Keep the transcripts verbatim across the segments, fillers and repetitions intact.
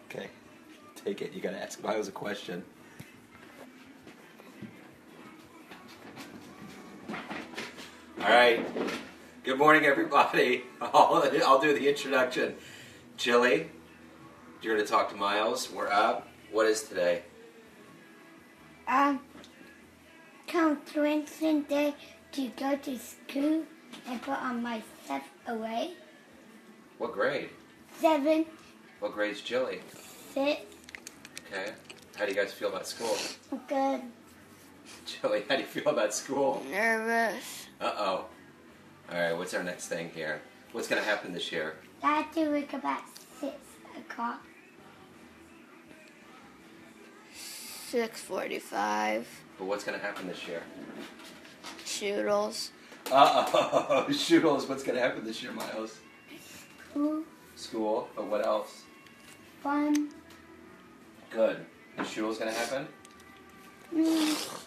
Okay. Take it. You gotta ask Miles a question. All right. Good morning, everybody. I'll, I'll do the introduction. Jilly, you're going to talk to Miles. We're up. What is today? Um, come to Wednesday day to go to school and put on my stuff away. What grade? Seven, What grade's Jilly? six, Okay. How do you guys feel about school? good. Jilly, how do you feel about school? Nervous. Uh-oh. All right, what's our next thing here? What's going to happen this year? I have to wake up at six o'clock. six forty-five. But what's going to happen this year? Shoodles. Uh-oh. Shootles, what's going to happen this year, Miles? School, School, but what else? fun. Good. Is Shootles going to happen? Mm.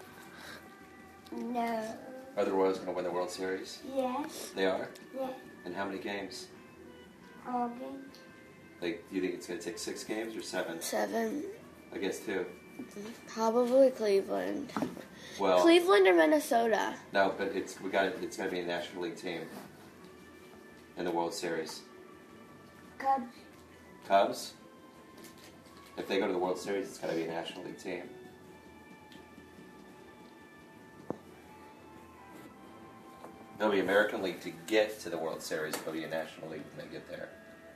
No. Are the Royals going to win the World Series? Yes. They are? Yeah. And how many games? All game. Like, do you think it's going to take six games or seven? Seven. I guess two. Probably Cleveland. Well, Cleveland or Minnesota? no, but it's we got it's going to be a National League team in the World Series. Cubs. Cubs. If they go to the World Series, it's got to be a National League team. There'll be American League to get to the World Series. There'll be a National League when they get there.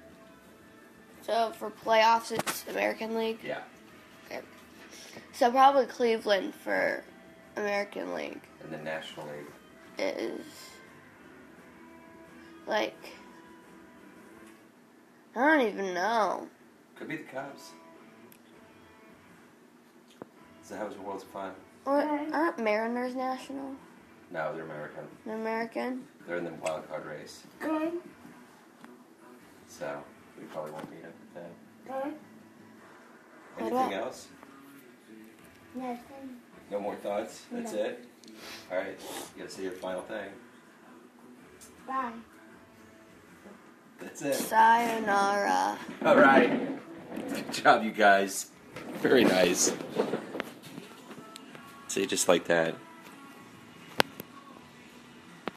So for playoffs, it's American League? Yeah. Okay. So probably Cleveland for American League And the National League. is like, I don't even know. Could be the Cubs. So how was your World's Fun? Or, aren't Mariners national? No, they're American. They're American? They're in the wild card race. Good. So we probably won't beat them then. Good. What Anything about- else? Nothing. No more thoughts? That's No. it? Alright, you gotta say your final thing. Bye. That's it. Sayonara. Alright. Good job, you guys. Very nice. See, just like that.